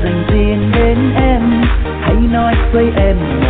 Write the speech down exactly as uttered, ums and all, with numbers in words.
dành riêng đến em, hãy nói với em